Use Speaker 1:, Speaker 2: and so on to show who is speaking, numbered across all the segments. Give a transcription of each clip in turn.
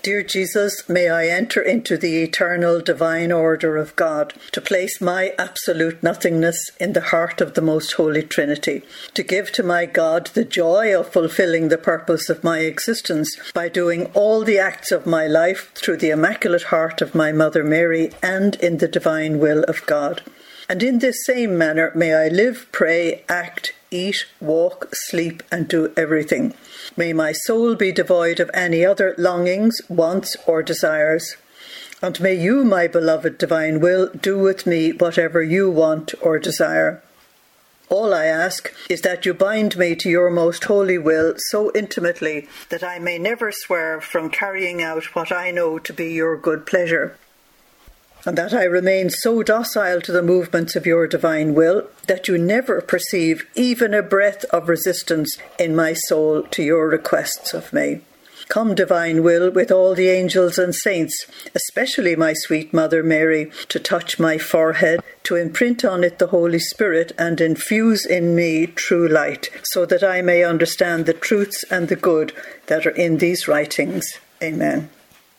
Speaker 1: Dear Jesus, may I enter into the eternal divine order of God, to place my absolute nothingness in the heart of the Most Holy Trinity, to give to my God the joy of fulfilling the purpose of my existence by doing all the acts of my life through the Immaculate Heart of my Mother Mary and in the divine will of God. And in this same manner may I live, pray, act, eat, walk, sleep, and do everything. May my soul be devoid of any other longings, wants, or desires. And may you, my beloved divine will, do with me whatever you want or desire. All I ask is that you bind me to your most holy will so intimately that I may never swerve from carrying out what I know to be your good pleasure, and that I remain so docile to the movements of your divine will that you never perceive even a breath of resistance in my soul to your requests of me. Come, divine will, with all the angels and saints, especially my sweet Mother Mary, to touch my forehead, to imprint on it the Holy Spirit and infuse in me true light, so that I may understand the truths and the good that are in these writings. Amen.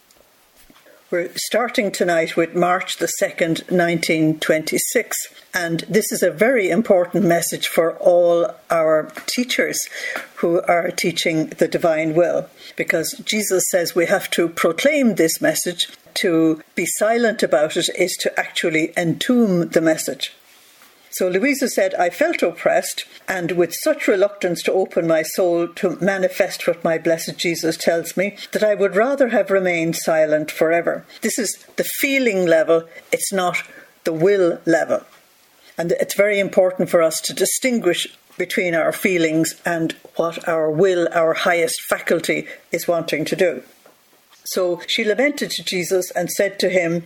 Speaker 1: We're starting tonight with March the 2nd, 1926, and this is a very important message for all our teachers who are teaching the divine will, because Jesus says we have to proclaim this message. To be silent about it is to actually entomb the message. So Louisa said, I felt oppressed, and with such reluctance to open my soul to manifest what my blessed Jesus tells me, that I would rather have remained silent forever. This is the feeling level, it's not the will level. And it's very important for us to distinguish between our feelings and what our will, our highest faculty, is wanting to do. So she lamented to Jesus and said to him,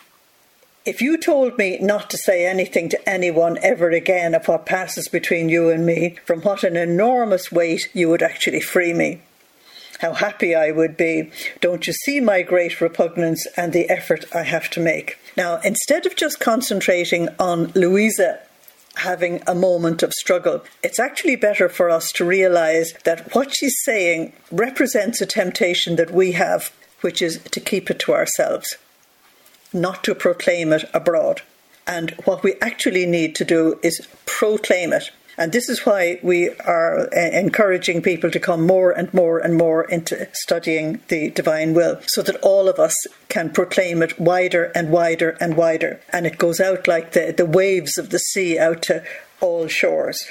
Speaker 1: if you told me not to say anything to anyone ever again of what passes between you and me, from what an enormous weight you would actually free me. How happy I would be. Don't you see my great repugnance and the effort I have to make? Now, instead of just concentrating on Louisa having a moment of struggle, it's actually better for us to realise that what she's saying represents a temptation that we have, which is to keep it to ourselves, not to proclaim it abroad. And what we actually need to do is proclaim it. And this is why we are encouraging people to come more and more and more into studying the divine will, so that all of us can proclaim it wider and wider and wider. And it goes out like the waves of the sea out to all shores.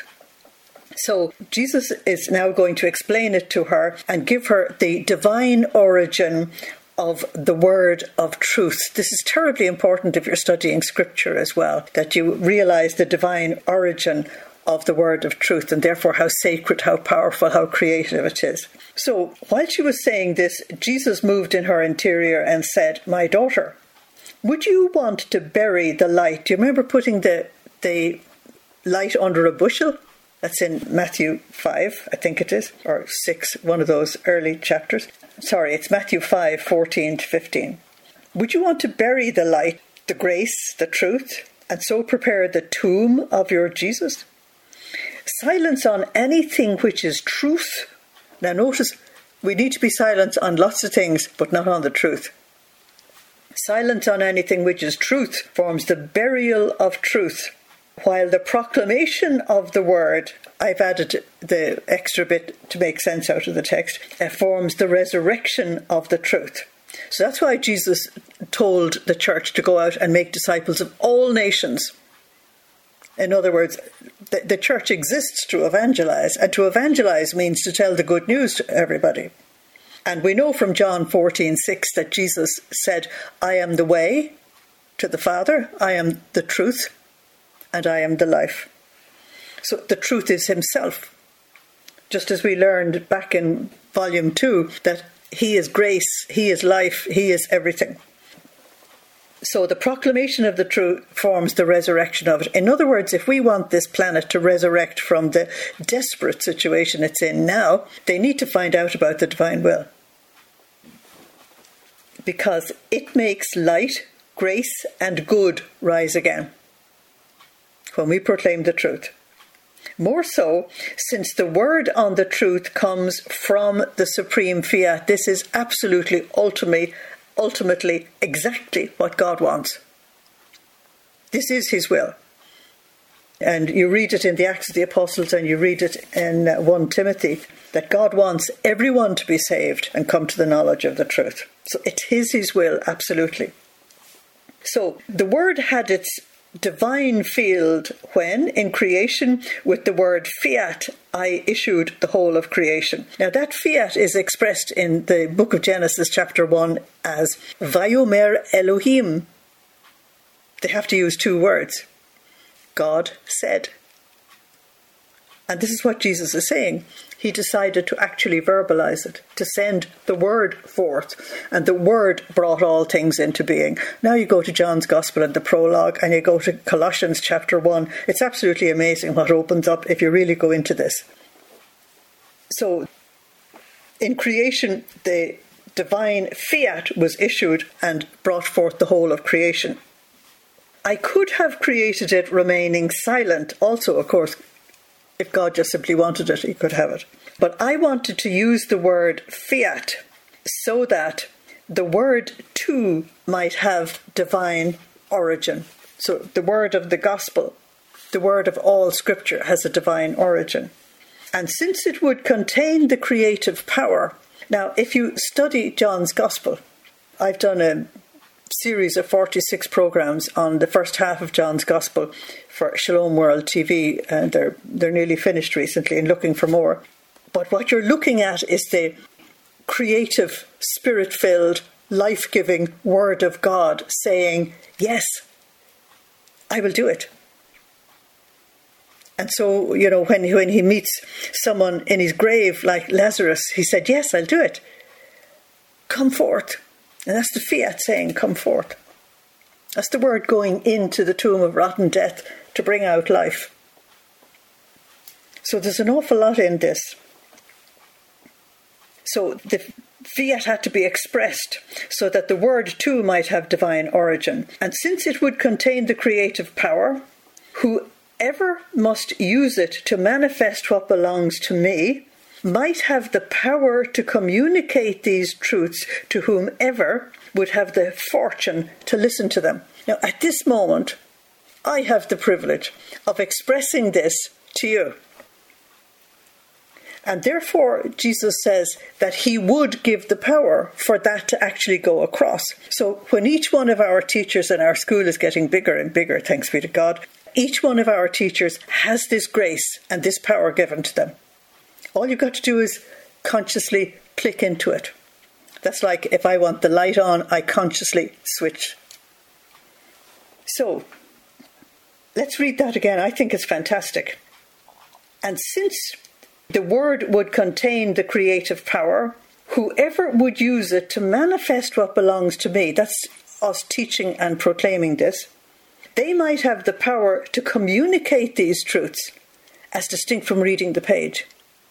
Speaker 1: So Jesus is now going to explain it to her and give her the divine origin of the word of truth. This is terribly important if you're studying scripture as well, that you realise the divine origin of the word of truth, and therefore how sacred, how powerful, how creative it is. So while she was saying this, Jesus moved in her interior and said, my daughter, would you want to bury the light? Do you remember putting the light under a bushel? That's in Matthew 5, I think it is, or 6, one of those early chapters. Sorry, it's Matthew 5, 14 to 15. Would you want to bury the light, the grace, the truth, and so prepare the tomb of your Jesus? Silence on anything which is truth. Now notice, we need to be silent on lots of things, but not on the truth. Silence on anything which is truth forms the burial of truth, while the proclamation of the word, I've added the extra bit to make sense out of the text, forms the resurrection of the truth. So that's why Jesus told the church to go out and make disciples of all nations. In other words, the church exists to evangelize, and to evangelize means to tell the good news to everybody. And we know from John 14:6 that Jesus said, I am the way to the Father, I am the truth, and I am the life. So the truth is himself. Just as we learned back in volume 2 that he is grace, he is life, he is everything. So the proclamation of the truth forms the resurrection of it. In other words, if we want this planet to resurrect from the desperate situation it's in now, they need to find out about the divine will. Because it makes light, grace, and good rise again when we proclaim the truth. More so, since the word on the truth comes from the supreme fiat. This is absolutely, ultimately, exactly what God wants. This is his will. And you read it in the Acts of the Apostles and you read it in 1 Timothy, that God wants everyone to be saved and come to the knowledge of the truth. So it is his will, absolutely. So the word had its divine field when, in creation, with the word fiat, I issued the whole of creation. Now that fiat is expressed in the book of Genesis chapter 1 as Vayomer Elohim. They have to use two words. God said. And this is what Jesus is saying. He decided to actually verbalize it, to send the word forth. And the word brought all things into being. Now you go to John's Gospel and the prologue, and you go to Colossians chapter 1. It's absolutely amazing what opens up if you really go into this. So, in creation, the divine fiat was issued and brought forth the whole of creation. I could have created it remaining silent also, of course. If God just simply wanted it, he could have it. But I wanted to use the word fiat so that the word too might have divine origin. So the word of the gospel, the word of all scripture, has a divine origin. And since it would contain the creative power, now if you study John's gospel, I've done a series of 46 programs on the first half of John's Gospel for Shalom World TV, and they're nearly finished recently and looking for more. But what you're looking at is the creative, spirit-filled, life-giving Word of God saying, yes, I will do it. And so, you know, when he meets someone in his grave like Lazarus, he said, yes, I'll do it. Come forth. And that's the fiat saying, come forth. That's the word going into the tomb of rotten death to bring out life. So there's an awful lot in this. So the fiat had to be expressed so that the word too might have divine origin. And since it would contain the creative power, whoever must use it to manifest what belongs to me might have the power to communicate these truths to whomever would have the fortune to listen to them. Now, at this moment, I have the privilege of expressing this to you. And therefore, Jesus says that he would give the power for that to actually go across. So when each one of our teachers in our school is getting bigger and bigger, thanks be to God, each one of our teachers has this grace and this power given to them. All you've got to do is consciously click into it. That's like if I want the light on, I consciously switch. So, let's read that again. I think it's fantastic. And since the word would contain the creative power, whoever would use it to manifest what belongs to me, that's us teaching and proclaiming this, they might have the power to communicate these truths as distinct from reading the page.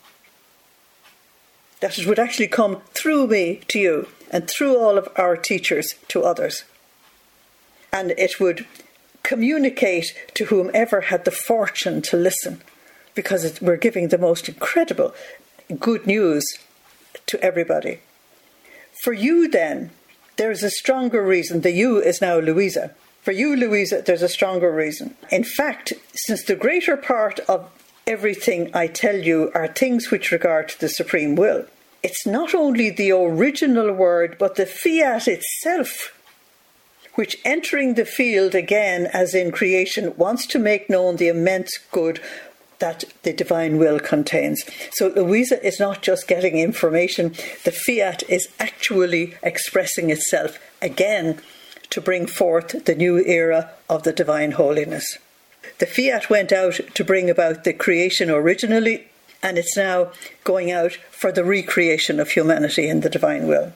Speaker 1: That it would actually come through me to you and through all of our teachers to others. And it would communicate to whomever had the fortune to listen, because we're giving the most incredible good news to everybody. For you then, there's a stronger reason. The you is now Louisa. For you, Louisa, there's a stronger reason. In fact, since the greater part of everything I tell you are things which regard to the supreme will, it's not only the original word, but the fiat itself, which entering the field again as in creation, wants to make known the immense good that the divine will contains. So Louisa is not just getting information, the fiat is actually expressing itself again to bring forth the new era of the divine holiness. The fiat went out to bring about the creation originally, and it's now going out for the recreation of humanity in the divine will.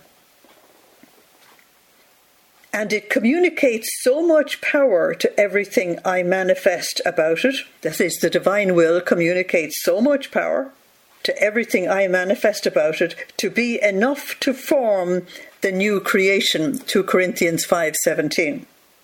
Speaker 1: And it communicates so much power to everything I manifest about it. That is, the divine will communicates so much power to everything I manifest about it to be enough to form the new creation, 2 Corinthians 5:17.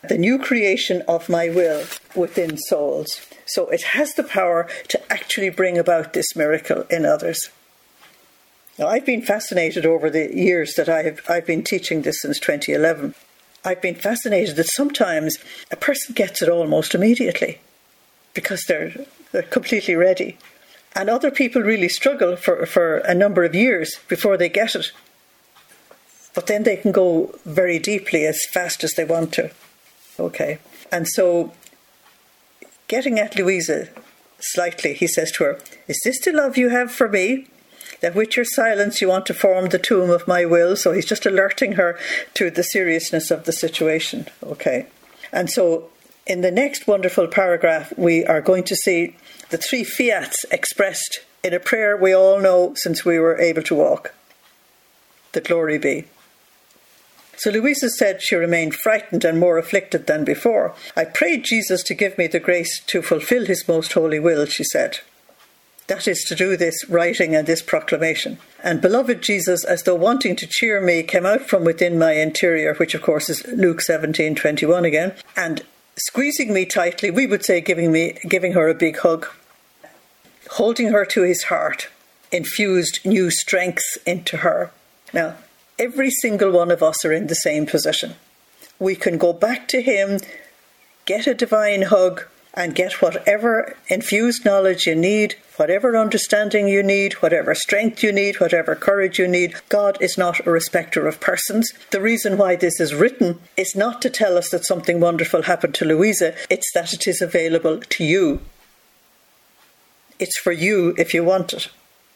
Speaker 1: the new creation of my will within souls. So it has the power to actually bring about this miracle in others. Now, I've been fascinated over the years that I've been teaching this since 2011. I've been fascinated that sometimes a person gets it almost immediately because they're completely ready. And other people really struggle for a number of years before they get it. But then they can go very deeply as fast as they want to. Okay. And so, getting at Louisa slightly, he says to her, "Is this the love you have for me? That with your silence you want to form the tomb of my will?" So he's just alerting her to the seriousness of the situation. Okay. And so, in the next wonderful paragraph, we are going to see the three fiats expressed in a prayer we all know since we were able to walk. The glory be. So Louisa said she remained frightened and more afflicted than before. "I prayed Jesus to give me the grace to fulfill his most holy will," she said. That is to do this writing and this proclamation. "And beloved Jesus, as though wanting to cheer me, came out from within my interior," which of course is Luke 17:21 again, "and squeezing me tightly," we would say giving her a big hug, holding her to his heart, infused new strength into her. Now, every single one of us are in the same position. We can go back to him, get a divine hug, and get whatever infused knowledge you need, whatever understanding you need, whatever strength you need, whatever courage you need. God is not a respecter of persons. The reason why this is written is not to tell us that something wonderful happened to Louisa, it's that it is available to you. It's for you if you want it.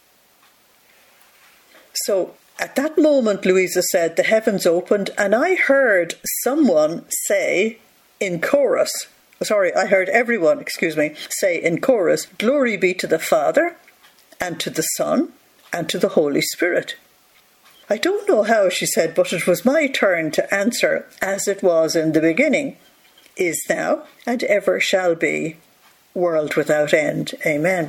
Speaker 1: So, at that moment, Louisa said, the heavens opened and I heard someone say in chorus, I heard everyone, say in chorus, "Glory be to the Father, and to the Son, and to the Holy Spirit." I don't know how, she said, but it was my turn to answer, as it was in the beginning, is now, and ever shall be, world without end. Amen.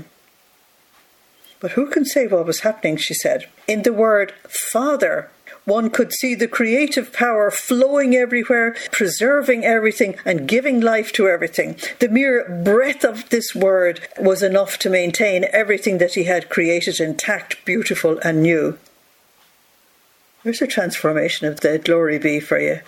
Speaker 1: But who can say what was happening, she said. In the word Father, one could see the creative power flowing everywhere, preserving everything and giving life to everything. The mere breath of this word was enough to maintain everything that he had created intact, beautiful and new. There's a transformation of the glory be for you.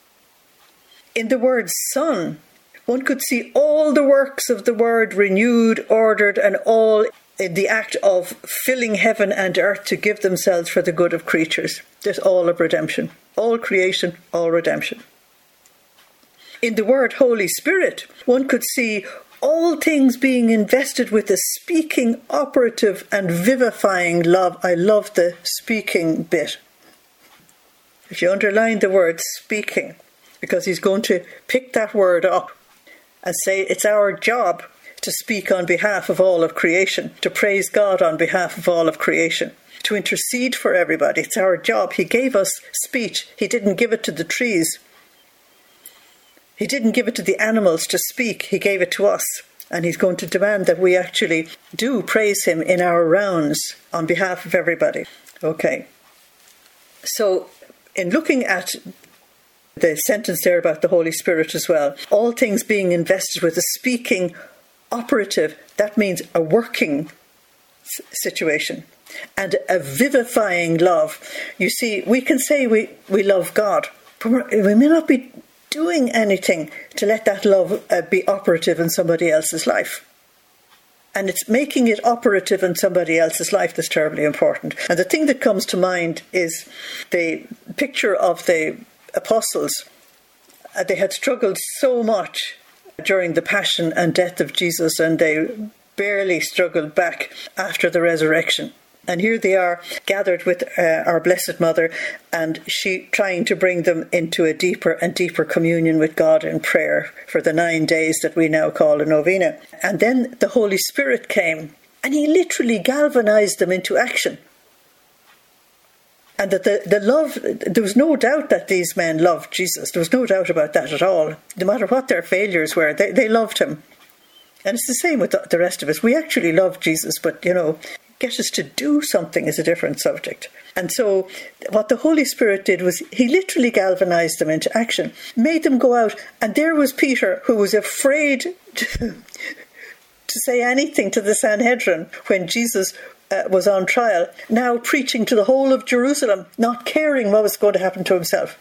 Speaker 1: In the word Son, one could see all the works of the word renewed, ordered and all in the act of filling heaven and earth to give themselves for the good of creatures. There's all of redemption. All creation, all redemption. In the word Holy Spirit, one could see all things being invested with a speaking, operative and vivifying love. I love the speaking bit. If you underline the word speaking, because he's going to pick that word up and say it's our job to speak on behalf of all of creation, to praise God on behalf of all of creation, to intercede for everybody. It's our job. He gave us speech. He didn't give it to the trees. He didn't give it to the animals to speak. He gave it to us. And he's going to demand that we actually do praise him in our rounds on behalf of everybody. Okay. So, in looking at the sentence there about the Holy Spirit as well, all things being invested with a speaking operative, that means a working situation and a vivifying love. You see, we can say we love God, but we may not be doing anything to let that love be operative in somebody else's life. And it's making it operative in somebody else's life that's terribly important. And the thing that comes to mind is the picture of the apostles. They had struggled so much during the passion and death of Jesus, and they barely struggled back after the resurrection. And here they are, gathered with our Blessed Mother, and she trying to bring them into a deeper and deeper communion with God in prayer for the 9 days that we now call a novena. And then the Holy Spirit came, and he literally galvanized them into action. And that the love, there was no doubt that these men loved Jesus. There was no doubt about that at all. No matter what their failures were, they loved him. And it's the same with the rest of us. We actually love Jesus, but, get us to do something is a different subject. And so what the Holy Spirit did was he literally galvanized them into action, made them go out. And there was Peter, who was afraid to say anything to the Sanhedrin when Jesus was on trial, now preaching to the whole of Jerusalem, not caring what was going to happen to himself.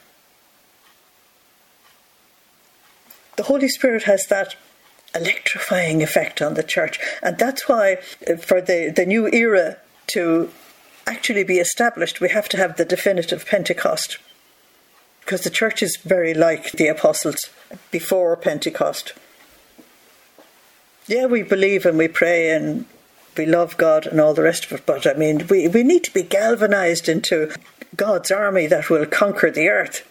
Speaker 1: The Holy Spirit has that electrifying effect on the church. And that's why for the new era to actually be established, we have to have the definitive Pentecost. Because the church is very like the apostles before Pentecost. Yeah, we believe and we pray and we love God and all the rest of it, but I mean, we need to be galvanized into God's army that will conquer the earth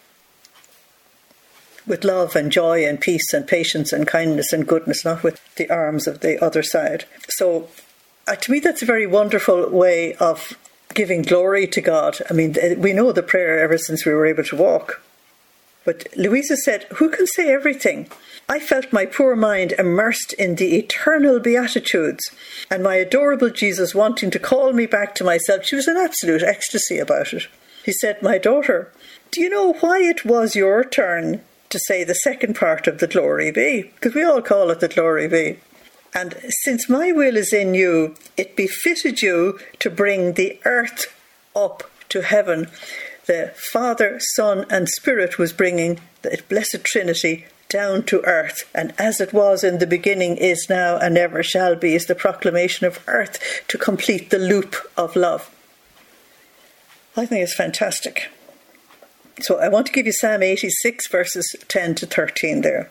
Speaker 1: with love and joy and peace and patience and kindness and goodness, not with the arms of the other side. So to me, that's a very wonderful way of giving glory to God. I mean, we know the prayer ever since we were able to walk. But Louisa said, who can say everything? I felt my poor mind immersed in the eternal beatitudes and my adorable Jesus wanting to call me back to myself. She was in absolute ecstasy about it. He said, my daughter, do you know why it was your turn to say the second part of the Glory Be? Because we all call it the Glory Be. And since my will is in you, it befitted you to bring the earth up to heaven. The Father, Son and Spirit was bringing the Blessed Trinity down to earth. And as it was in the beginning, is now, and ever shall be, is the proclamation of earth to complete the loop of love. I think it's fantastic. So I want to give you Psalm 86, verses 10 to 13 there.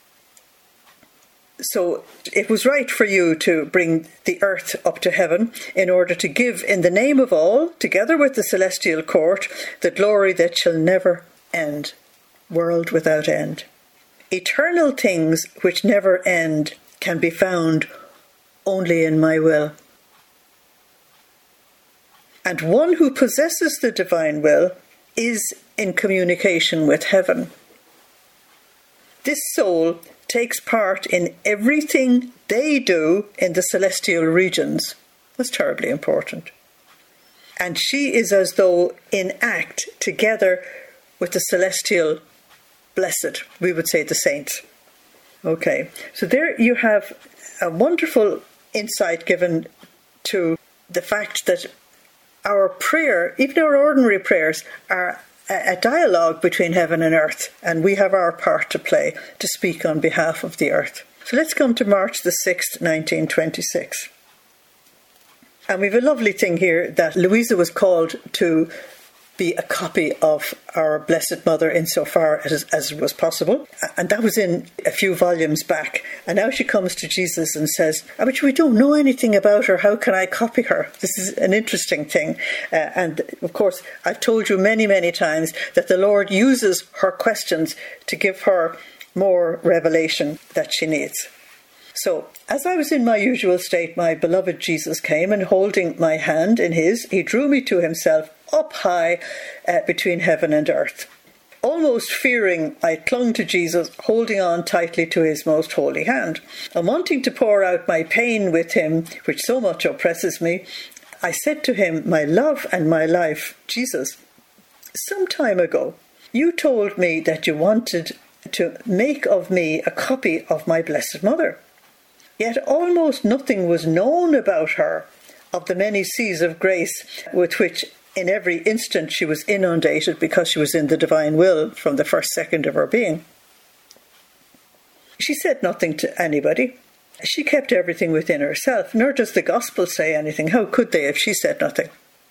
Speaker 1: So it was right for you to bring the earth up to heaven in order to give in the name of all, together with the celestial court, the glory that shall never end, world without end. Eternal things which never end can be found only in my will. And one who possesses the divine will is in communication with heaven. This soul takes part in everything they do in the celestial regions. That's terribly important. And she is as though in act together with the celestial blessed, we would say the saints. Okay, so there you have a wonderful insight given to the fact that our prayer, even our ordinary prayers, are a dialogue between heaven and earth, and we have our part to play to speak on behalf of the earth. So let's come to March the 6th, 1926. And we have a lovely thing here that Louisa was called to be a copy of our Blessed Mother insofar as was possible. And that was in a few volumes back. And now she comes to Jesus and says, but we don't know anything about her. How can I copy her? This is an interesting thing. And of course, I've told you many, many times that the Lord uses her questions to give her more revelation that she needs. So, as I was in my usual state, my beloved Jesus came, and holding my hand in his, he drew me to himself up high between heaven and earth. Almost fearing, I clung to Jesus, holding on tightly to his most holy hand. And wanting to pour out my pain with him, which so much oppresses me, I said to him, my love and my life, Jesus, some time ago, you told me that you wanted to make of me a copy of my Blessed Mother. Yet almost nothing was known about her, of the many seas of grace with which in every instant she was inundated because she was in the divine will from the first second of her being. She said nothing to anybody. She kept everything within herself, nor does the gospel say anything. How could they if she said nothing?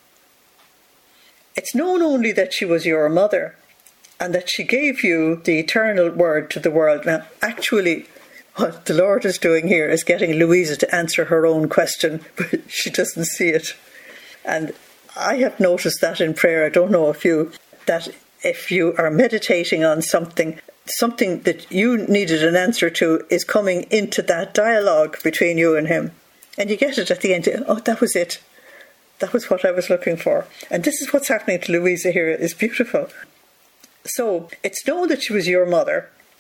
Speaker 1: It's known only that she was your mother and that she gave you the eternal word to the world. Now, actually, what the Lord is doing here is getting Louisa to answer her own question, but she doesn't see it. And I have noticed that in prayer, I don't know if you, that if you are meditating on something that you needed an answer to is coming into that dialogue between you and him. And you get it at the end. Oh, that was it. That was what I was looking for. And this is what's happening to Louisa here. It's beautiful. So it's known that she was your mother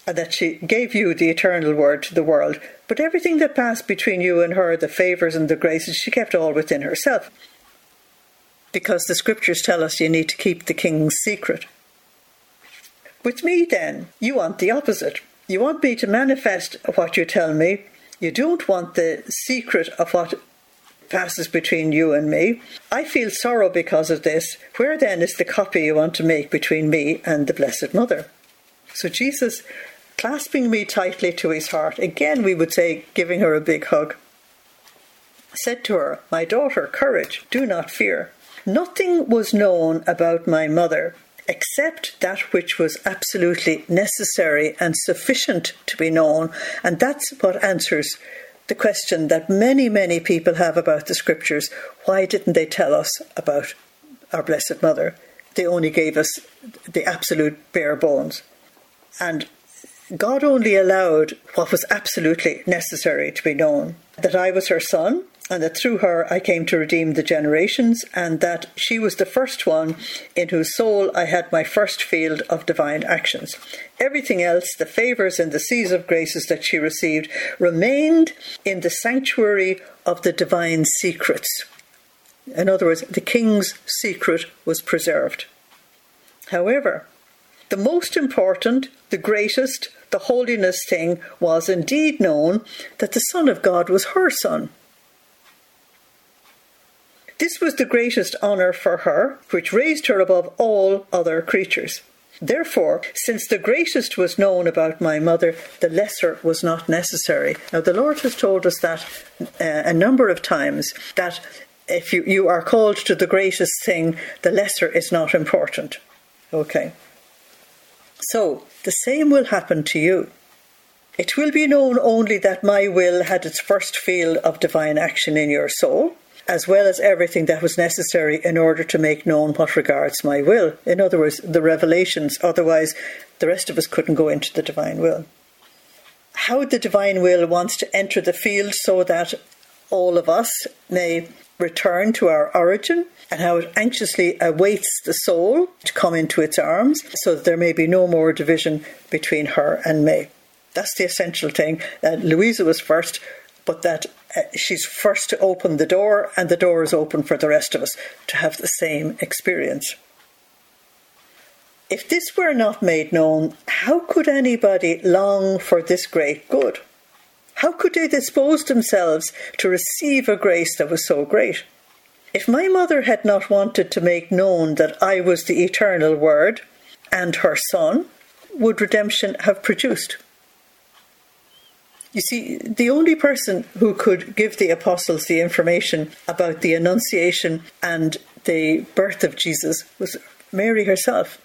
Speaker 1: and that she gave you the eternal word to the world. But everything that passed between you and her, the favours and the graces, she kept all within herself. Because the scriptures tell us you need to keep the king's secret. With me then, you want the opposite. You want me to manifest what you tell me. You don't want the secret of what passes between you and me. I feel sorrow because of this. Where then is the copy you want to make between me and the Blessed Mother? So Jesus, clasping me tightly to his heart, again we would say giving her a big hug, said to her, "My daughter, courage, do not fear. Nothing was known about my mother except that which was absolutely necessary and sufficient to be known." And that's what answers the question that many, many people have about the scriptures. Why didn't they tell us about our Blessed Mother? They only gave us the absolute bare bones. And God only allowed what was absolutely necessary to be known. That I was her son, and that through her I came to redeem the generations, and that she was the first one in whose soul I had my first field of divine actions. Everything else, the favours and the seas of graces that she received, remained in the sanctuary of the divine secrets. In other words, the king's secret was preserved. However, the most important, the greatest, the holiness thing was indeed known, that the Son of God was her son. This was the greatest honour for her, which raised her above all other creatures. Therefore, since the greatest was known about my mother, the lesser was not necessary. Now, the Lord has told us that a number of times, that if you are called to the greatest thing, the lesser is not important. Okay. So, the same will happen to you. It will be known only that my will had its first field of divine action in your soul, as well as everything that was necessary in order to make known what regards my will. In other words, the revelations. Otherwise, the rest of us couldn't go into the divine will. How the divine will wants to enter the field so that all of us may return to our origin, and how it anxiously awaits the soul to come into its arms, so that there may be no more division between her and me. That's the essential thing. Louisa was first, but that she's first to open the door, and the door is open for the rest of us to have the same experience. If this were not made known, how could anybody long for this great good? How could they dispose themselves to receive a grace that was so great? If my mother had not wanted to make known that I was the eternal Word and her Son, would redemption have produced? You see, the only person who could give the apostles the information about the Annunciation and the birth of Jesus was Mary herself.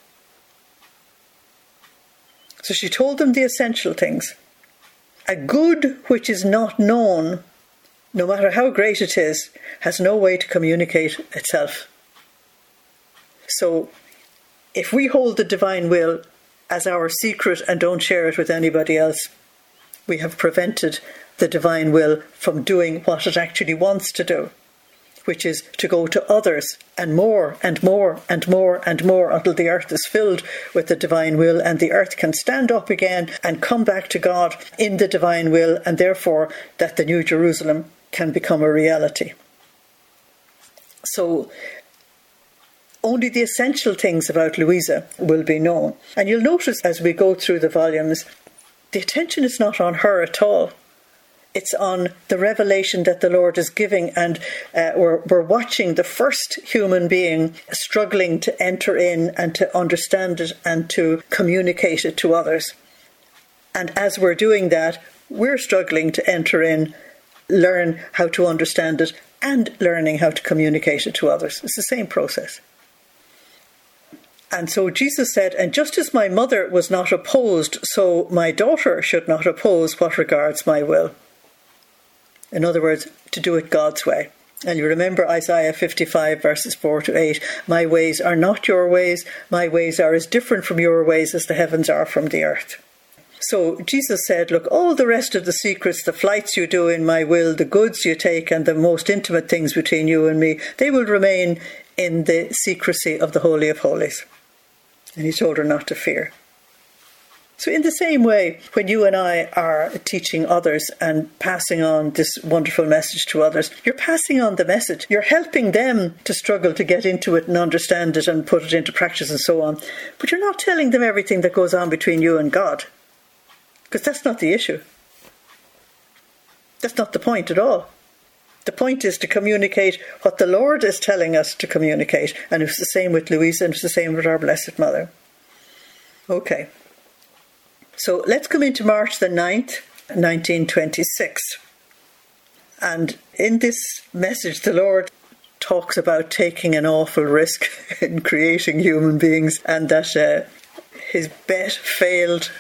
Speaker 1: So she told them the essential things. A good which is not known, no matter how great it is, has no way to communicate itself. So, if we hold the divine will as our secret and don't share it with anybody else, we have prevented the divine will from doing what it actually wants to do, which is to go to others, and more and more and more and more, until the earth is filled with the divine will, and the earth can stand up again and come back to God in the divine will, and therefore that the New Jerusalem can become a reality. So only the essential things about Louisa will be known. And you'll notice as we go through the volumes, the attention is not on her at all. It's on the revelation that the Lord is giving, and we're watching the first human being struggling to enter in and to understand it and to communicate it to others. And as we're doing that, we're struggling to enter in, learn how to understand it, and learning how to communicate it to others. It's the same process. And so Jesus said, and just as my mother was not opposed, so my daughter should not oppose what regards my will. In other words, to do it God's way. And you remember Isaiah 55 verses 4 to 8. My ways are not your ways. My ways are as different from your ways as the heavens are from the earth. So Jesus said, look, all the rest of the secrets, the flights you do in my will, the goods you take, and the most intimate things between you and me, they will remain in the secrecy of the Holy of Holies. And he told her not to fear. So in the same way, when you and I are teaching others and passing on this wonderful message to others, you're passing on the message. You're helping them to struggle to get into it and understand it and put it into practice and so on. But you're not telling them everything that goes on between you and God. Because that's not the issue. That's not the point at all. The point is to communicate what the Lord is telling us to communicate. And it's the same with Louisa, and it's the same with our Blessed Mother. Okay. So let's come into March the 9th, 1926. And in this message, the Lord talks about taking an awful risk in creating human beings, and that his bet failed.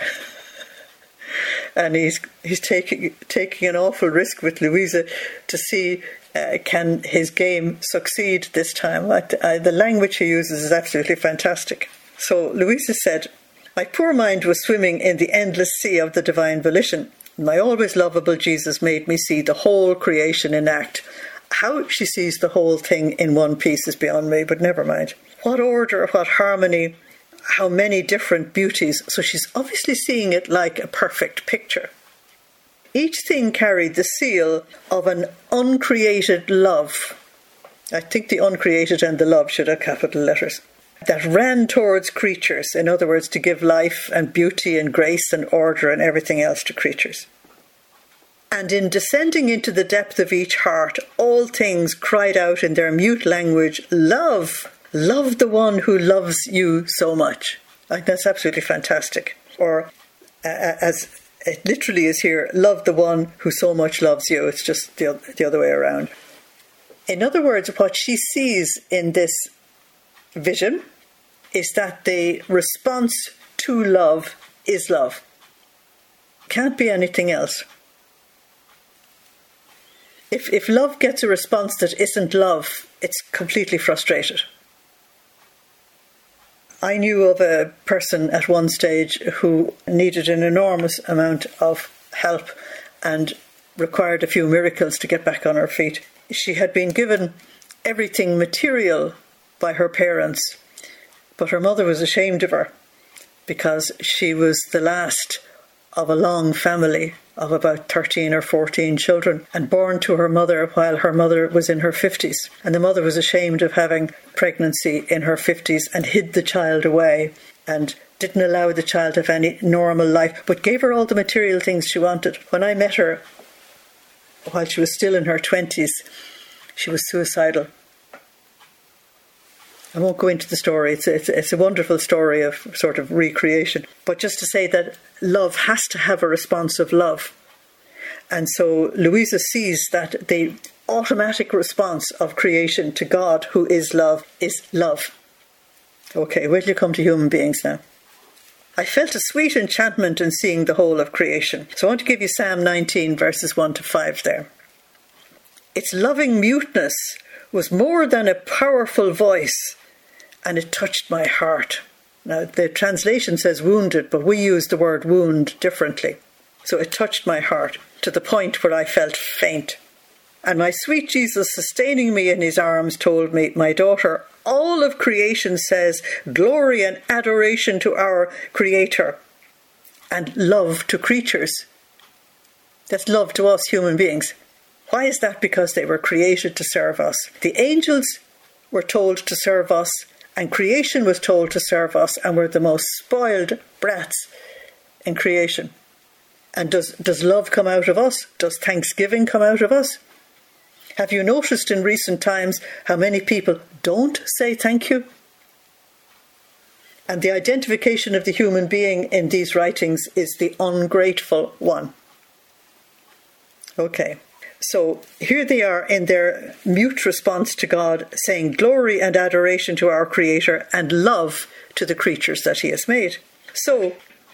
Speaker 1: And he's taking an awful risk with Louisa to see can his game succeed this time. The language he uses is absolutely fantastic. So Louisa said, "My poor mind was swimming in the endless sea of the divine volition. My always lovable Jesus made me see the whole creation in act." How she sees the whole thing in one piece is beyond me, but never mind. What order, what harmony, how many different beauties. So she's obviously seeing it like a perfect picture. Each thing carried the seal of an uncreated love. I think the uncreated and the love should have capital letters. That ran towards creatures, in other words, to give life and beauty and grace and order and everything else to creatures. And in descending into the depth of each heart, all things cried out in their mute language, "Love! Love the one who loves you so much." I think that's absolutely fantastic. Or, as it literally is here, "Love the one who so much loves you." It's just the other way around. In other words, what she sees in this vision is that the response to love is love. Can't be anything else. If love gets a response that isn't love, it's completely frustrated. I knew of a person at one stage who needed an enormous amount of help and required a few miracles to get back on her feet. She had been given everything material by her parents, but her mother was ashamed of her because she was the last of a long family of about 13 or 14 children, and born to her mother while her mother was in her 50s. And the mother was ashamed of having pregnancy in her 50s and hid the child away and didn't allow the child to have any normal life, but gave her all the material things she wanted. When I met her while she was still in her 20s, she was suicidal. I won't go into the story. It's a wonderful story of sort of recreation. But just to say that love has to have a response of love. And so Louisa sees that the automatic response of creation to God, who is love love. Okay, wait till you come to human beings now. I felt a sweet enchantment in seeing the whole of creation. So I want to give you Psalm 19 verses 1 to 5 there. Its loving muteness was more than a powerful voice, and it touched my heart. Now, the translation says wounded, but we use the word wound differently. So it touched my heart to the point where I felt faint. And my sweet Jesus, sustaining me in his arms, told me, "My daughter, all of creation says glory and adoration to our Creator and love to creatures." That's love to us human beings. Why is that? Because they were created to serve us. The angels were told to serve us, and creation was told to serve us, and we're the most spoiled brats in creation. And does love come out of us? Does thanksgiving come out of us? Have you noticed in recent times how many people don't say thank you? And the identification of the human being in these writings is the ungrateful one. Okay. So here they are in their mute response to God, saying glory and adoration to our Creator and love to the creatures that he has made. So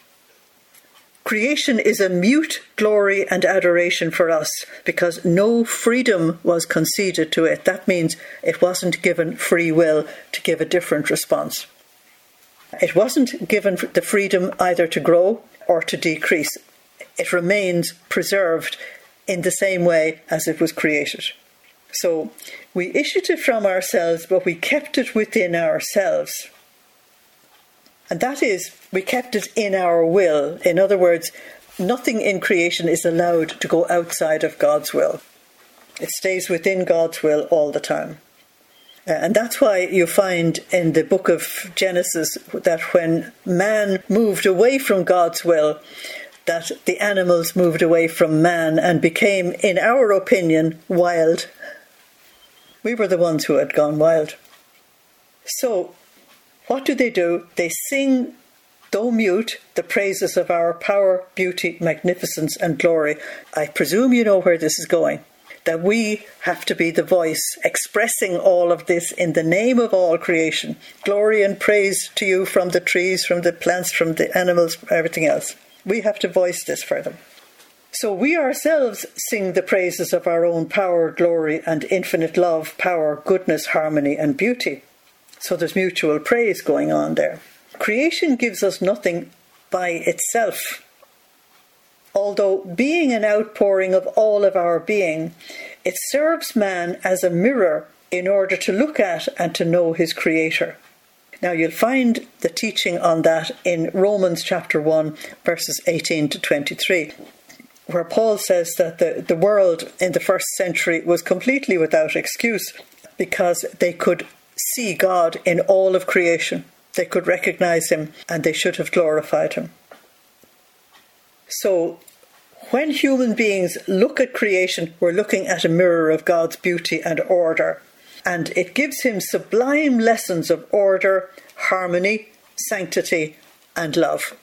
Speaker 1: creation is a mute glory and adoration for us because no freedom was conceded to it. That means it wasn't given free will to give a different response. It wasn't given the freedom either to grow or to decrease. It remains preserved in the same way as it was created. So we issued it from ourselves, but we kept it within ourselves. And that is, we kept it in our will. In other words, nothing in creation is allowed to go outside of God's will. It stays within God's will all the time. And that's why you find in the book of Genesis that when man moved away from God's will, that the animals moved away from man and became, in our opinion, wild. We were the ones who had gone wild. So, what do? They sing, though mute, the praises of our power, beauty, magnificence and glory. I presume you know where this is going. That we have to be the voice expressing all of this in the name of all creation. Glory and praise to you from the trees, from the plants, from the animals, everything else. We have to voice this for them. So we ourselves sing the praises of our own power, glory and infinite love, power, goodness, harmony and beauty. So there's mutual praise going on there. Creation gives us nothing by itself. Although being an outpouring of all of our being, it serves man as a mirror in order to look at and to know his Creator. Now you'll find the teaching on that in Romans chapter 1, verses 18 to 23, where Paul says that the world in the first century was completely without excuse because they could see God in all of creation. They could recognize him and they should have glorified him. So, when human beings look at creation, we're looking at a mirror of God's beauty and order. And it gives him sublime lessons of order, harmony, sanctity, and love.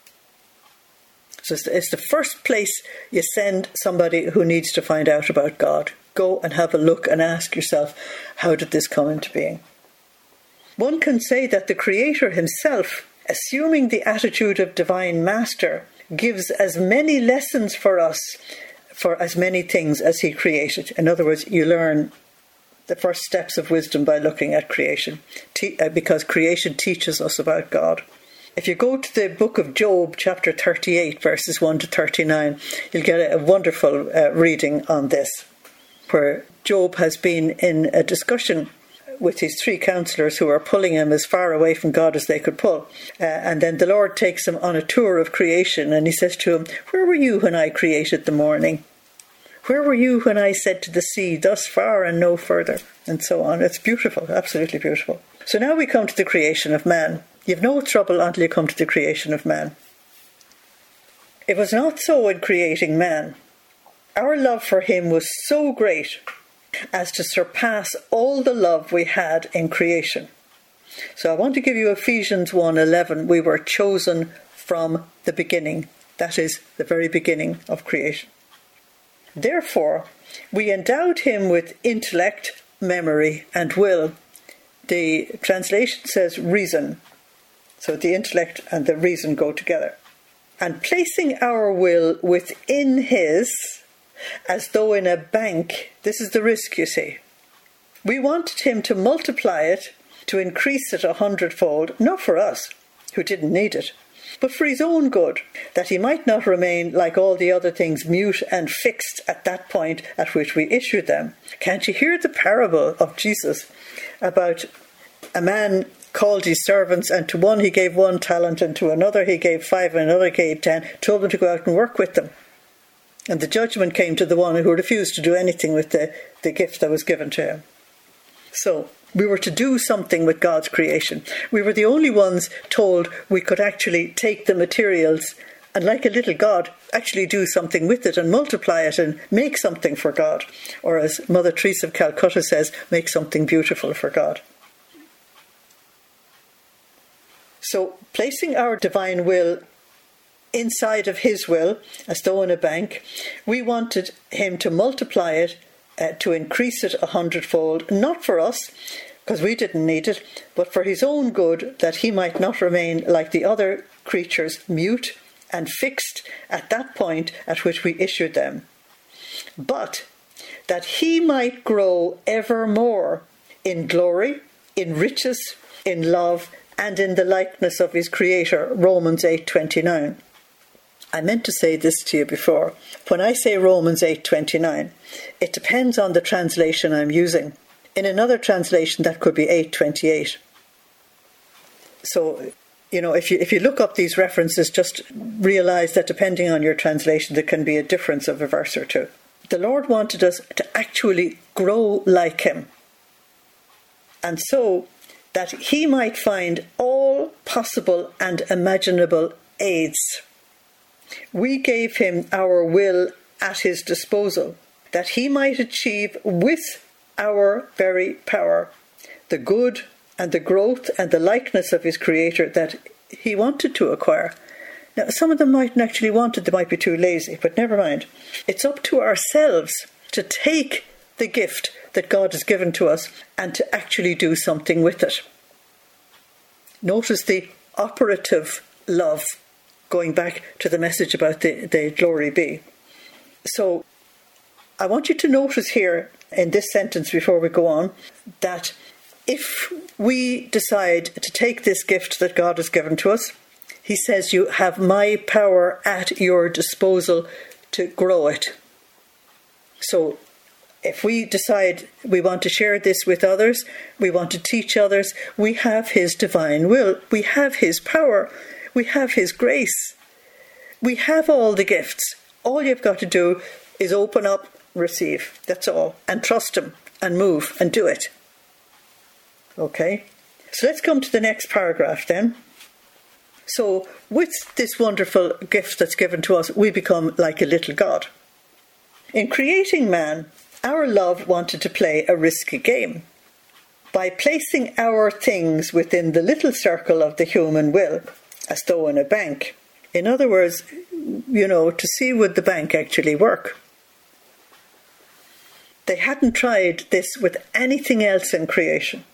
Speaker 1: So it's the first place you send somebody who needs to find out about God. Go and have a look and ask yourself, how did this come into being? One can say that the Creator himself, assuming the attitude of Divine Master, gives as many lessons for us for as many things as he created. In other words, you learn the first steps of wisdom by looking at creation, because creation teaches us about God. If you go to the book of Job, chapter 38, verses 1 to 39, you'll get a wonderful reading on this, where Job has been in a discussion with his three counselors who are pulling him as far away from God as they could pull. And then the Lord takes him on a tour of creation and he says to him, "Where were you when I created the morning? Where were you when I said to the sea, thus far and no further?" And so on. It's beautiful, absolutely beautiful. So now we come to the creation of man. You've no trouble until you come to the creation of man. It was not so in creating man. Our love for him was so great as to surpass all the love we had in creation. So I want to give you Ephesians 1:11. We were chosen from the beginning. That is the very beginning of creation. Therefore, we endowed him with intellect, memory, and will. The translation says reason. So the intellect and the reason go together. And placing our will within his, as though in a bank, this is the risk, you see. We wanted him to multiply it, to increase it 100-fold, not for us, who didn't need it, but for his own good, that he might not remain like all the other things, mute and fixed at that point at which we issued them. Can't you hear the parable of Jesus about a man called his servants, and to one he gave 1 talent, and to another he gave 5, and another gave 10, told them to go out and work with them. And the judgment came to the one who refused to do anything with the gift that was given to him. So, we were to do something with God's creation. We were the only ones told we could actually take the materials and, like a little God, actually do something with it and multiply it and make something for God. Or as Mother Teresa of Calcutta says, make something beautiful for God. So, placing our divine will inside of his will, as though in a bank, we wanted him to multiply it, to increase it 100-fold, not for us, because we didn't need it, but for his own good, that he might not remain like the other creatures, mute and fixed at that point at which we issued them, but that he might grow ever more in glory, in riches, in love, and in the likeness of his Creator, Romans 8:29. I meant to say this to you before. When I say Romans 8:29, it depends on the translation I'm using. In another translation, that could be 8:28. So if you look up these references, just realize that depending on your translation, there can be a difference of a verse or two. The Lord wanted us to actually grow like him. And so that he might find all possible and imaginable aids. We gave him our will at his disposal, that he might achieve with our very power the good and the growth and the likeness of his Creator that he wanted to acquire. Now, some of them mightn't actually want it, they might be too lazy, but never mind. It's up to ourselves to take the gift that God has given to us and to actually do something with it. Notice the operative love, going back to the message about the glory be. So, I want you to notice here in this sentence before we go on that if we decide to take this gift that God has given to us, he says, you have my power at your disposal to grow it. So if we decide we want to share this with others, we want to teach others, we have his divine will, we have his power, we have his grace, we have all the gifts. All you've got to do is open up, receive, that's all, and trust him and move and do it. Okay, so let's come to the next paragraph then. So with this wonderful gift that's given to us, we become like a little God. In creating man, our love wanted to play a risky game by placing our things within the little circle of the human will, as though in a bank. In other words, to see would the bank actually work. They hadn't tried this with anything else in creation.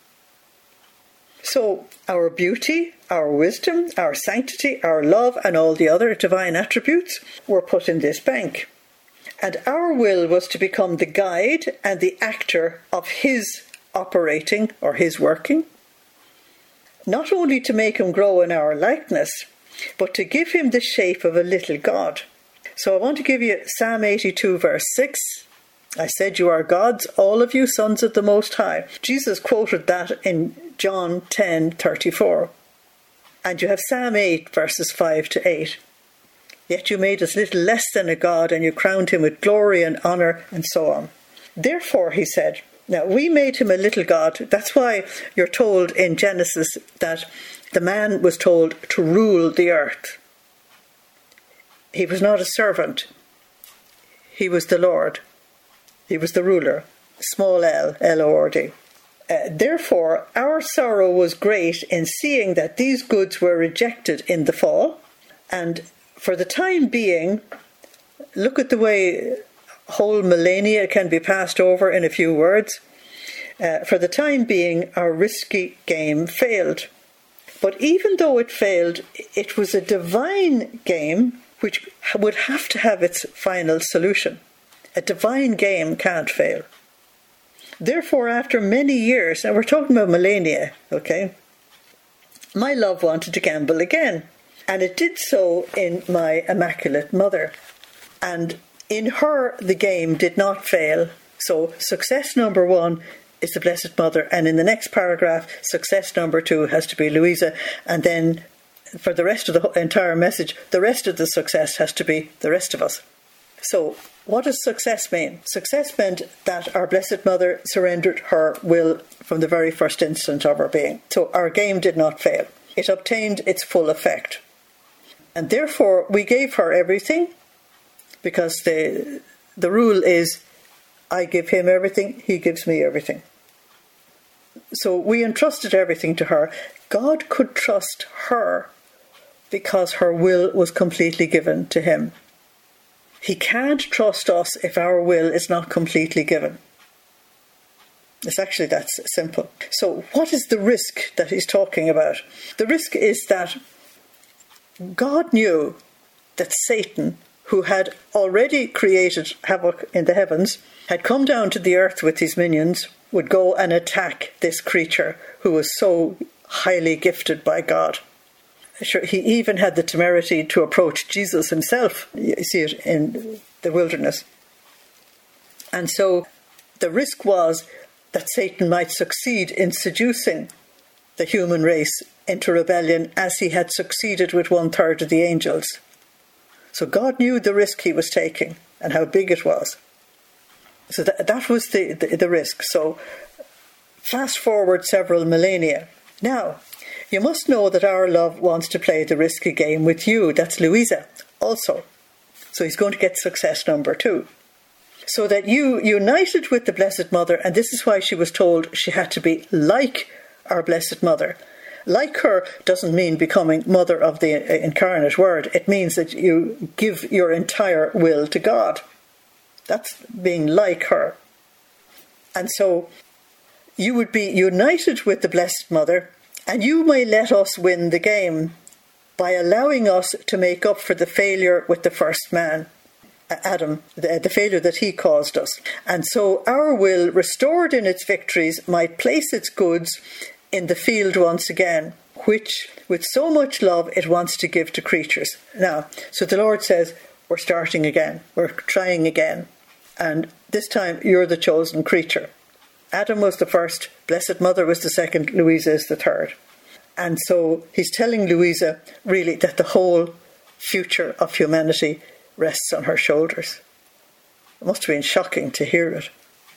Speaker 1: So our beauty, our wisdom, our sanctity, our love, and all the other divine attributes were put in this bank. And our will was to become the guide and the actor of his operating or his working. Not only to make him grow in our likeness, but to give him the shape of a little God. So I want to give you Psalm 82 verse 6. I said, you are gods, all of you sons of the Most High. Jesus quoted that in John 10:34. And you have Psalm 8 verses 5 to 8. Yet you made us little less than a god, and you crowned him with glory and honour, and so on. Therefore, he said, now we made him a little god. That's why you're told in Genesis that the man was told to rule the earth. He was not a servant. He was the Lord. He was the ruler, small l, L-O-R-D. Therefore, our sorrow was great in seeing that these goods were rejected in the fall. And for the time being, look at the way whole millennia can be passed over in a few words. For the time being, our risky game failed. But even though it failed, it was a divine game which would have to have its final solution. A divine game can't fail. Therefore, after many years, and we're talking about millennia, okay, my love wanted to gamble again. And it did so in my Immaculate Mother. And in her, the game did not fail. So success number 1 is the Blessed Mother. And in the next paragraph, success number 2 has to be Louisa. And then for the rest of the entire message, the rest of the success has to be the rest of us. So what does success mean? Success meant that our Blessed Mother surrendered her will from the very first instant of her being. So our game did not fail. It obtained its full effect. And therefore we gave her everything, because the rule is I give him everything, he gives me everything. So we entrusted everything to her. God could trust her because her will was completely given to him. He can't trust us if our will is not completely given. It's actually that simple. So what is the risk that he's talking about? The risk is that God knew that Satan, who had already created havoc in the heavens, had come down to the earth with his minions, would go and attack this creature who was so highly gifted by God. Sure, he even had the temerity to approach Jesus himself. You see it in the wilderness. And so the risk was that Satan might succeed in seducing the human race into rebellion as he had succeeded with 1/3 of the angels. So God knew the risk he was taking and how big it was. So that was the risk. So fast forward several millennia. Now, you must know that our love wants to play the risky game with you. That's Louisa also. So he's going to get success number 2. So that you, united with the Blessed Mother, and this is why she was told she had to be like our Blessed Mother. Like her doesn't mean becoming mother of the incarnate Word. It means that you give your entire will to God. That's being like her. And so you would be united with the Blessed Mother, and you may let us win the game by allowing us to make up for the failure with the first man, Adam, the failure that he caused us. And so our will, restored in its victories, might place its goods in the field once again, which with so much love it wants to give to creatures. Now, so the Lord says, we're starting again, we're trying again, and this time you're the chosen creature. Adam was the first, Blessed Mother was the second, Louisa is the third. And so he's telling Louisa really that the whole future of humanity rests on her shoulders. It must have been shocking to hear it.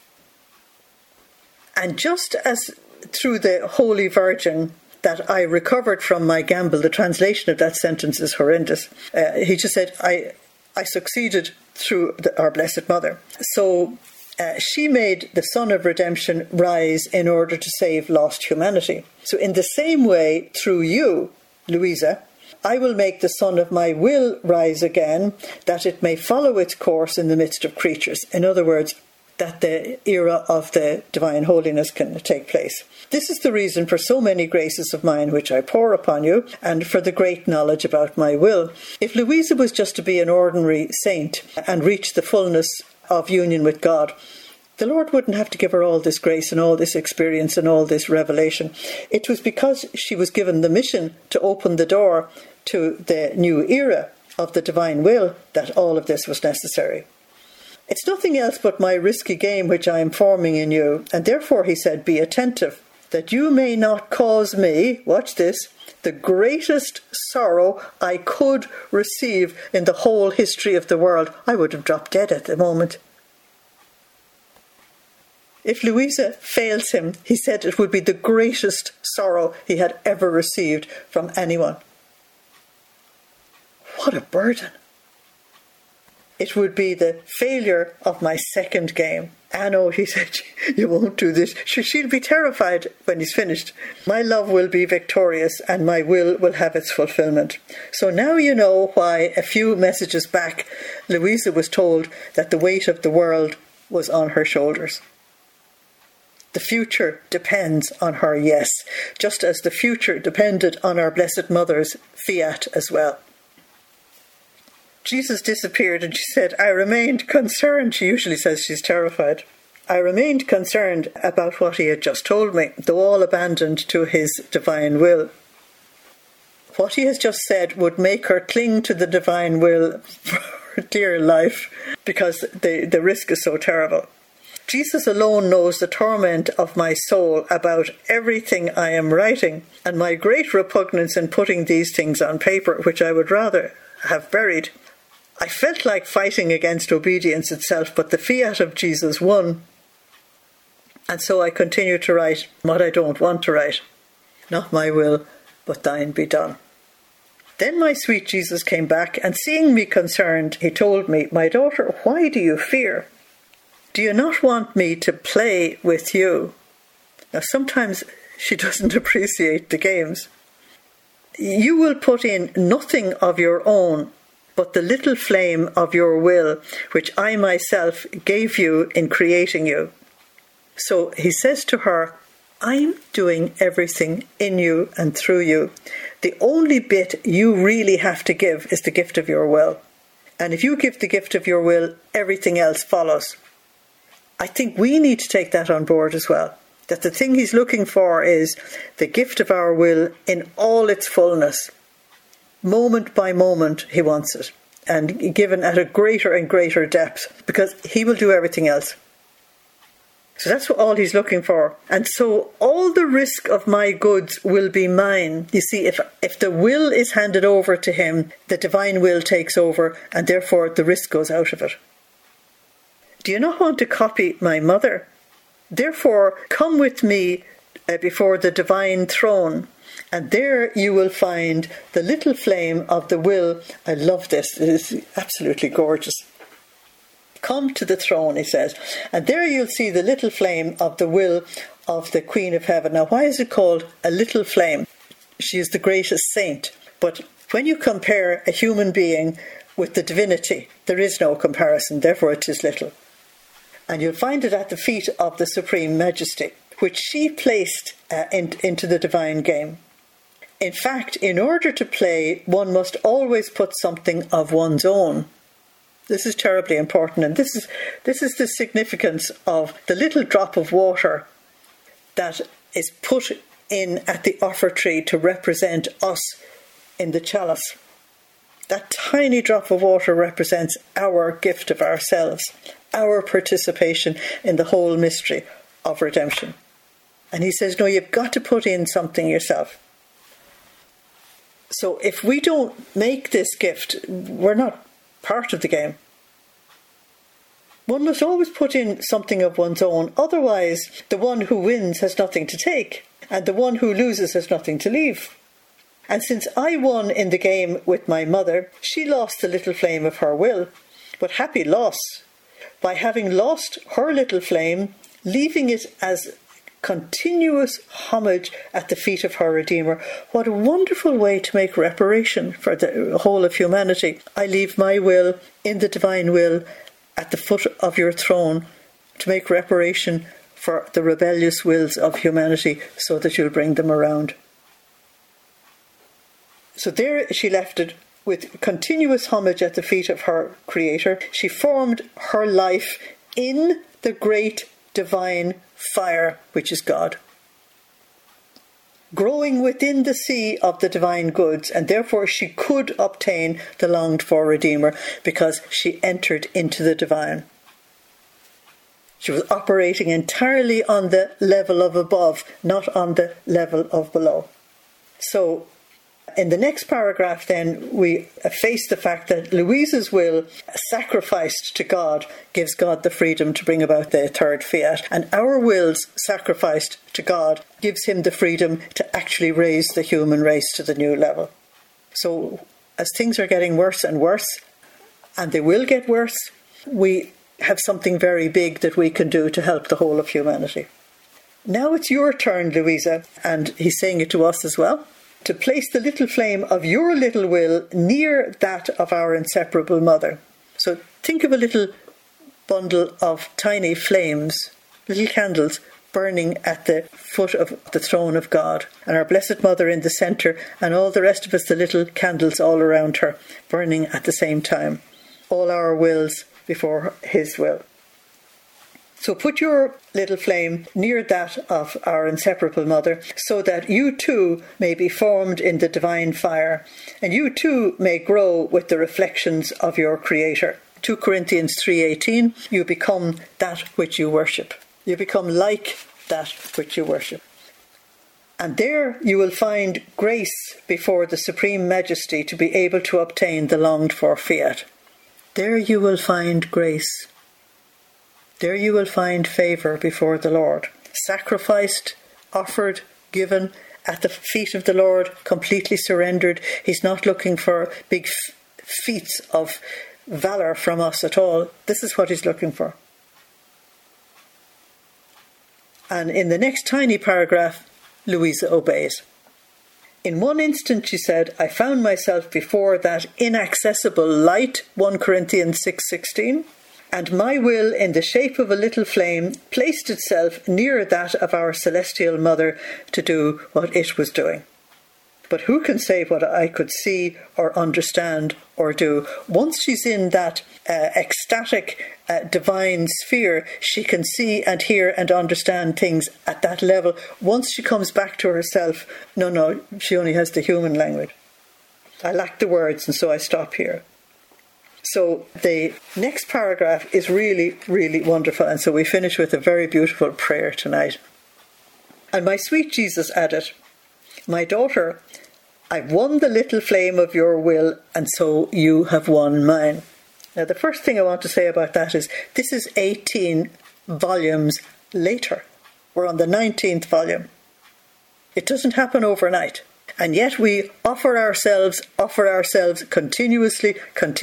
Speaker 1: And just as through the Holy Virgin that I recovered from my gamble, the translation of that sentence is horrendous. He just said, I succeeded through our Blessed Mother. So she made the Son of Redemption rise in order to save lost humanity. So in the same way, through you, Louisa, I will make the sun of my will rise again, that it may follow its course in the midst of creatures. In other words, that the era of the divine holiness can take place. This is the reason for so many graces of mine which I pour upon you, and for the great knowledge about my will. If Louisa was just to be an ordinary saint and reach the fullness of union with God, the Lord wouldn't have to give her all this grace and all this experience and all this revelation. It was because she was given the mission to open the door to the new era of the divine will that all of this was necessary. It's nothing else but my risky game which I am forming in you, and therefore, he said, be attentive, that you may not cause me, watch this, the greatest sorrow I could receive in the whole history of the world. I would have dropped dead at the moment. If Louisa fails him, he said it would be the greatest sorrow he had ever received from anyone. What a burden. It would be the failure of my second game. I know, he said, you won't do this. She'll be terrified when he's finished. My love will be victorious and my will have its fulfillment. So now you know why a few messages back Louisa was told that the weight of the world was on her shoulders. The future depends on her yes, just as the future depended on our Blessed Mother's fiat as well. Jesus disappeared and she said, I remained concerned. She usually says she's terrified. I remained concerned about what he had just told me, though all abandoned to his divine will. What he has just said would make her cling to the divine will for her dear life, because the risk is so terrible. Jesus alone knows the torment of my soul about everything I am writing, and my great repugnance in putting these things on paper, which I would rather have buried. I felt like fighting against obedience itself, but the fiat of Jesus won. And so I continue to write what I don't want to write. Not my will, but thine be done. Then my sweet Jesus came back, and seeing me concerned, he told me, my daughter, why do you fear? Do you not want me to play with you? Now sometimes she doesn't appreciate the games. You will put in nothing of your own, but the little flame of your will, which I myself gave you in creating you. So he says to her, I'm doing everything in you and through you. The only bit you really have to give is the gift of your will. And if you give the gift of your will, everything else follows. I think we need to take that on board as well. That the thing he's looking for is the gift of our will in all its fullness. Moment by moment, he wants it, and given at a greater and greater depth, because he will do everything else. So that's all he's looking for. And so all the risk of my goods will be mine. You see, if the will is handed over to him, the divine will takes over, and therefore the risk goes out of it. Do you not want to copy my mother? Therefore, come with me before the divine throne, and there you will find the little flame of the will. I love this. It is absolutely gorgeous. Come to the throne, he says, and there you'll see the little flame of the will of the Queen of Heaven. Now, why is it called a little flame? She is the greatest saint. But when you compare a human being with the divinity, there is no comparison, therefore it is little. And you'll find it at the feet of the Supreme Majesty, which she placed into the divine game. In fact, in order to play, one must always put something of one's own. This is terribly important, and this is the significance of the little drop of water that is put in at the offertory to represent us in the chalice. That tiny drop of water represents our gift of ourselves, our participation in the whole mystery of redemption. And he says, no, you've got to put in something yourself. So if we don't make this gift, we're not part of the game. One must always put in something of one's own, otherwise the one who wins has nothing to take, and the one who loses has nothing to leave. And since I won in the game with my mother, she lost the little flame of her will, but happy loss. By having lost her little flame, leaving it as continuous homage at the feet of her Redeemer. What a wonderful way to make reparation for the whole of humanity. I leave my will in the divine will at the foot of your throne to make reparation for the rebellious wills of humanity so that you'll bring them around. So there she left it with continuous homage at the feet of her Creator. She formed her life in the great divine fire, which is God, growing within the sea of the divine goods, and therefore she could obtain the longed for Redeemer because she entered into the divine. She was operating entirely on the level of above, not on the level of below. So in the next paragraph then we face the fact that Louisa's will, sacrificed to God, gives God the freedom to bring about the third fiat, and our wills sacrificed to God gives him the freedom to actually raise the human race to the new level. So as things are getting worse and worse, and they will get worse, we have something very big that we can do to help the whole of humanity. Now it's your turn, Louisa, and he's saying it to us as well, to place the little flame of your little will near that of our inseparable mother. So think of a little bundle of tiny flames, little candles, burning at the foot of the throne of God, and our Blessed Mother in the centre, and all the rest of us, the little candles all around her, burning at the same time. All our wills before his will. So put your little flame near that of our inseparable mother, so that you too may be formed in the divine fire, and you too may grow with the reflections of your Creator. 2 Corinthians 3:18, you become that which you worship. You become like that which you worship. And there you will find grace before the Supreme Majesty to be able to obtain the longed for fiat. There you will find grace. There you will find favour before the Lord, sacrificed, offered, given at the feet of the Lord, completely surrendered. He's not looking for big feats of valour from us at all. This is what he's looking for. And in the next tiny paragraph, Louisa obeys. In one instant, she said, I found myself before that inaccessible light, 1 Corinthians 6:16, and my will, in the shape of a little flame, placed itself near that of our celestial mother to do what it was doing. But who can say what I could see or understand or do? Once she's in that ecstatic divine sphere, she can see and hear and understand things at that level. Once she comes back to herself, no, she only has the human language. I lack the words, and so I stop here. So the next paragraph is really, really wonderful. And so we finish with a very beautiful prayer tonight. And my sweet Jesus added, "My daughter, I've won the little flame of your will, and so you have won mine." Now, the first thing I want to say about that is this is 18 volumes later. We're on the 19th volume. It doesn't happen overnight. And yet we offer ourselves continuously,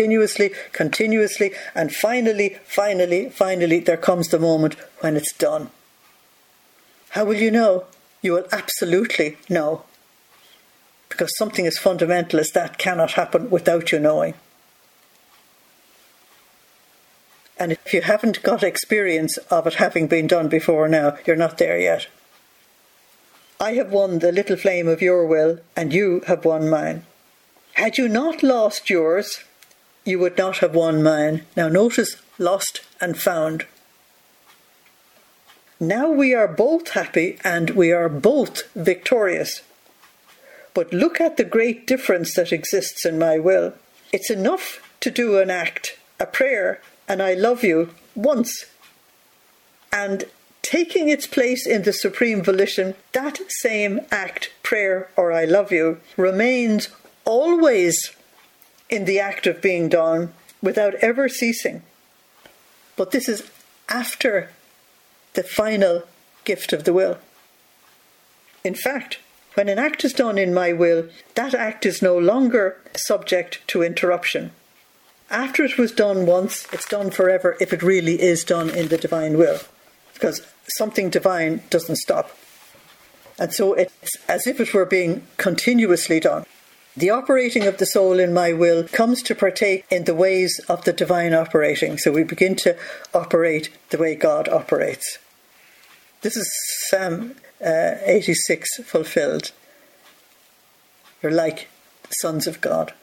Speaker 1: and finally, there comes the moment when it's done. How will you know? You will absolutely know. Because something as fundamental as that cannot happen without you knowing. And if you haven't got experience of it having been done before now, you're not there yet. I have won the little flame of your will, and you have won mine. Had you not lost yours, you would not have won mine. Now notice lost and found. Now we are both happy and we are both victorious. But look at the great difference that exists in my will. It's enough to do an act, a prayer, and I love you once. And taking its place in the supreme volition, that same act, prayer, or I love you, remains always in the act of being done without ever ceasing. But this is after the final gift of the will. In fact, when an act is done in my will, that act is no longer subject to interruption. After it was done once, it's done forever if it really is done in the divine will. Because something divine doesn't stop. And so it's as if it were being continuously done. The operating of the soul in my will comes to partake in the ways of the divine operating. So we begin to operate the way God operates. This is Psalm 86 fulfilled. You're like the sons of God.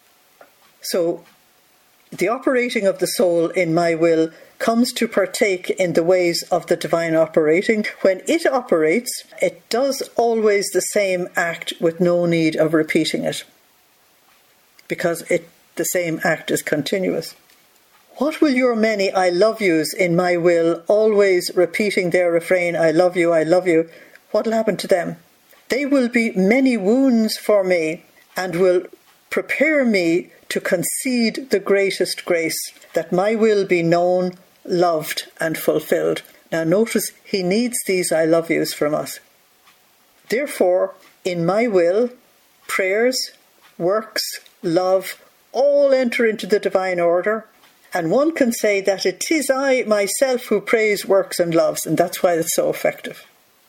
Speaker 1: So the operating of the soul in my will comes to partake in the ways of the divine operating. When it operates, it does always the same act with no need of repeating it, because the same act is continuous. What will your many I love yous in my will, always repeating their refrain, I love you, what will happen to them? They will be many wounds for me and will prepare me to concede the greatest grace, that my will be known, loved and fulfilled. Now notice he needs these I love yous from us. Therefore, in my will, prayers, works, love, all enter into the divine order, and one can say that it is I myself who prays, works and loves, and that's why it's so effective.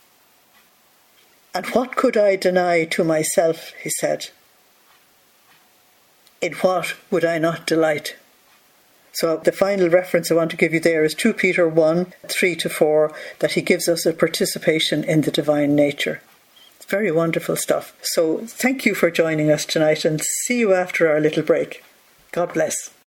Speaker 1: And what could I deny to myself, he said. In what would I not delight? So the final reference I want to give you there is 2 Peter 1, 3-4, that he gives us a participation in the divine nature. It's very wonderful stuff. So thank you for joining us tonight, and see you after our little break. God bless.